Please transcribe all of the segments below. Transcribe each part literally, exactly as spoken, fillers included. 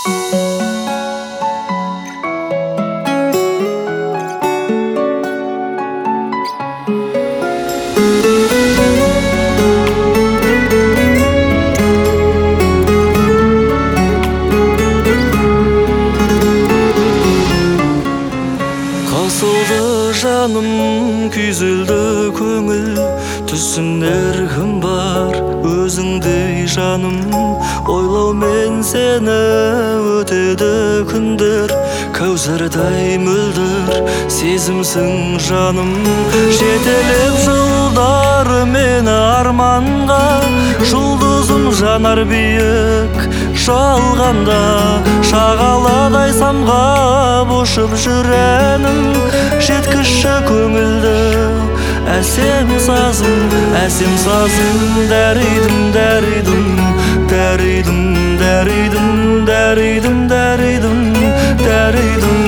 Kısıldı canım, küzüldü köngül. Түсінер кім бар өзіңдей жаным. Ойлаумен сені өтеді күндер, кәусардай мөлдір сезімсің жаным. Жетелеп жылдар мені арманға, жұлдызым жанар биік жалғанда. Шағаладай самғап ұшып жүремін, жеткізші көңілді әсем сазым, әсем сазым. Дәрейдім, дәрейдім, дәрейдім, дәрейдім, дәрейдім, дәрейдім, дәрейдім.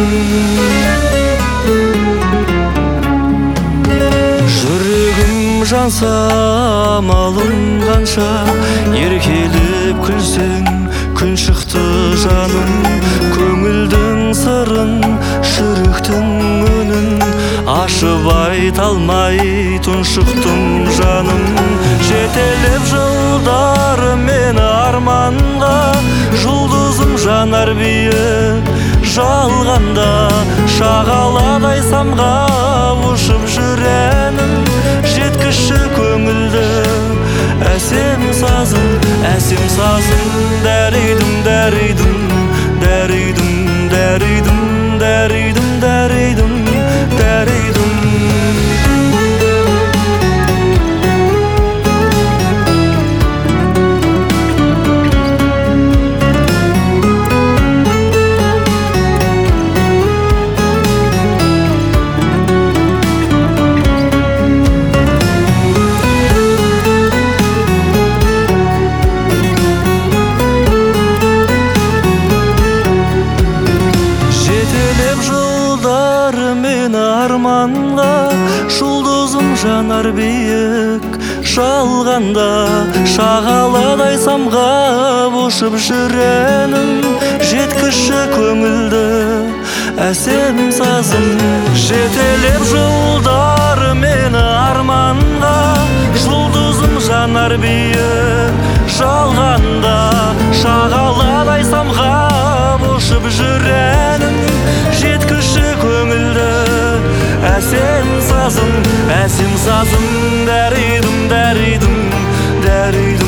Жүрегім жанса амалым қанша, еркелеп күлсең күн шықты жаным. Көңілдің сырын, жүректің үнін ашып айта алмай тұншықтым жаным. Жетелеп жылдар мені арманға, жұлдызым жанар биік жалғанда. Шағаладай самғап ұшып жүремін, жеткізші көңілді әсем сазым, әсем сазым. Дәрейдім, дәрейдім, дәрейдім, дәрейдім, дәрейдім, дәрейдім, дәрейдім. Арманға жұлдызым жанар биік жалғанда. Шағаладай самғап ұшып жүремін, жеткізші көңілді әсем сазым. Жетелеп жылдар мені арманға, жұлдызым жанар биік жалғанда. Шағаладай самғап ұшып жүремін, жеткізші көңілді әсем сазым, әсем сазым. Дәрейдім, дәрейдім, дәрейдім.